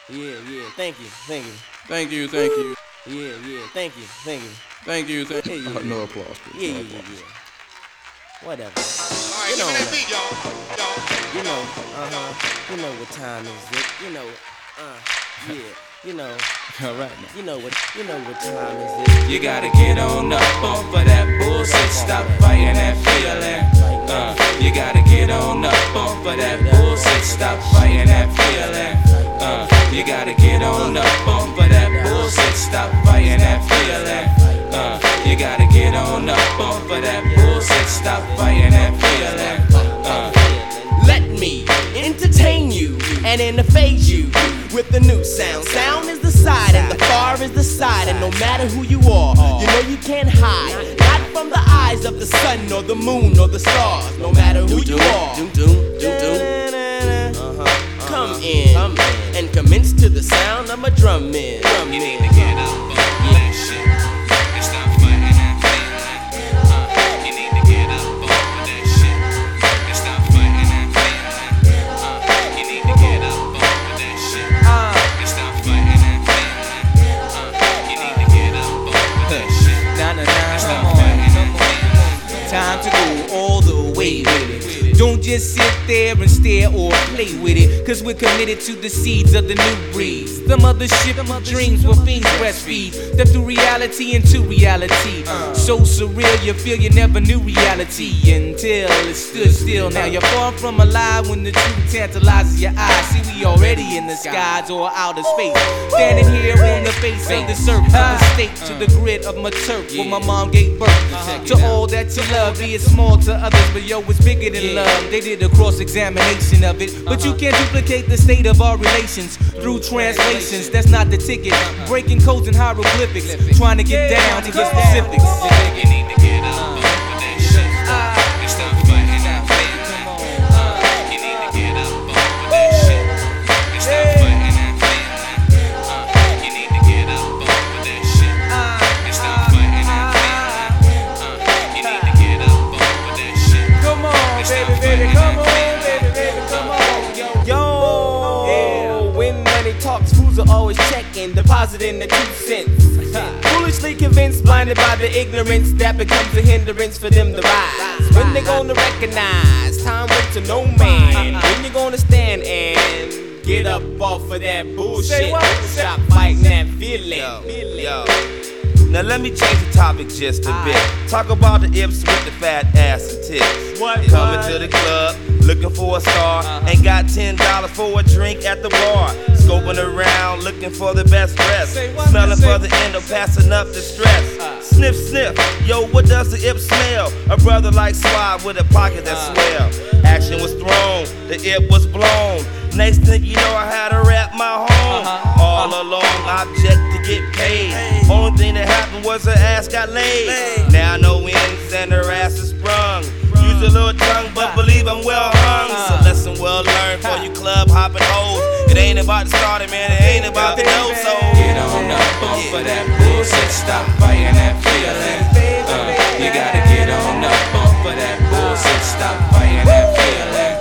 Yeah, thank you, thank you. Thank you, thank you. Yeah, thank you, thank you. Thank you, thank you. Yeah. No applause, please. Yeah, No yeah, applause. yeah, yeah. Whatever. Alright, You give know me that that. beat, y'all. You know, You know what time is it? You know, yeah. You know, All right, now. you know what time is it? You gotta get on up off of that bullshit. Stop fighting that feeling. You gotta get on up off of that bullshit. Stop fighting that feeling. You gotta get on up off of that bullshit. Stop fighting that feeling. You gotta get on up off of that bullshit. Stop fighting that feeling. Let me entertain you and interface you with the new sound. Sound is the side and the far is the side. And no matter who you are, you know you can't hide. Not from the eyes of the sun or the moon or the stars. No matter who you are. Come in and commence to the sound of a drum in. You need to get up off of that shit and stop fighting that feeling. You need to get up off of that shit and stop fighting that feeling. You need to get up off of that shit and stop fighting that feeling. You need to get up off of that shit and stop fighting that feeling. Time to go all the way with it. Don't just sit there and stare or play with it, cause we're committed to the seeds of the new breeds. The mothership of dreams where fiends breastfeed. Step through reality into reality. So surreal you feel you never knew reality until it stood still. Now you're far from alive when the truth tantalizes your eyes. See, we already in the skies or outer space. Standing here on the face of the surf, from the state to the grid of my turf, where my mom gave birth to all that you love. Be it small to others, but yo, it's bigger than love. They did a cross-examination of it, but you can't duplicate the state of our relations through translations. That's not the ticket. Breaking codes and hieroglyphics, trying to get down to get specifics. You need to get up off of that shit and stop fighting that feeling. You need to get up off of that shit and stop fighting that feeling. You need to get up off of that shit and stop fighting that feeling. You need to get up off of that shit. Come on, baby, come on, baby, come on. Yo, when money talks, fools are always checking, depositing the 2 cents. Foolishly convinced, blinded by the ignorance that becomes a hindrance for them to rise. When they gonna recognize, time waits to no man. When you gonna stand and get up off of that bullshit? Stop fighting that feeling. Yo. Now let me change the topic just a bit. Talk about the Ips with the fat ass and tits. Coming to the club, looking for a star. Ain't got $10 for a drink at the bar. Scoping around, looking for the best dress. Smelling for the endo, passing up the stress. Sniff, sniff, yo, what does the Ip smell? A brother like Swab with a pocket that swell. Action was thrown, the Ip was blown. Next thing you know, I had to rap my home. All along, object to get paid. Only thing that happened was her ass got laid. Now no ends and her ass is sprung. Use a little tongue, but believe I'm well hung. So lesson well learned for you club hopping hoes. It ain't about the starter, man, it ain't about the dough. So Get on up off of that bullshit. Stop fighting that feeling. You gotta get on up off of that bullshit. Stop fighting that feeling.